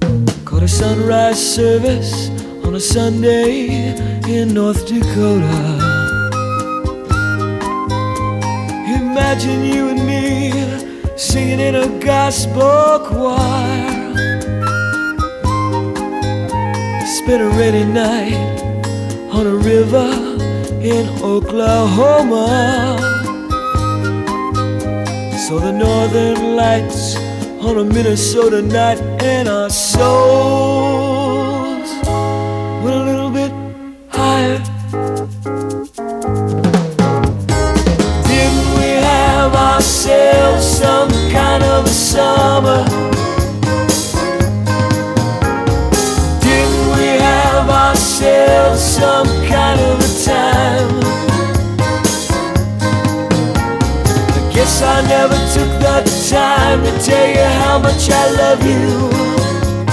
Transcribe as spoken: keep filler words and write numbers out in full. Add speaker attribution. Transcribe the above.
Speaker 1: Caught a sunrise service on a Sunday in North Dakota. Imagine you and me singing in a gospel choir. Spent a rainy night on a river in Oklahoma. Saw the northern lights on a Minnesota night, and our souls went a little bit higher. Didn't we have ourselves some kind of a summer? Didn't we have ourselves some kind of a time? I guess I never took the time to tell you how much I love you.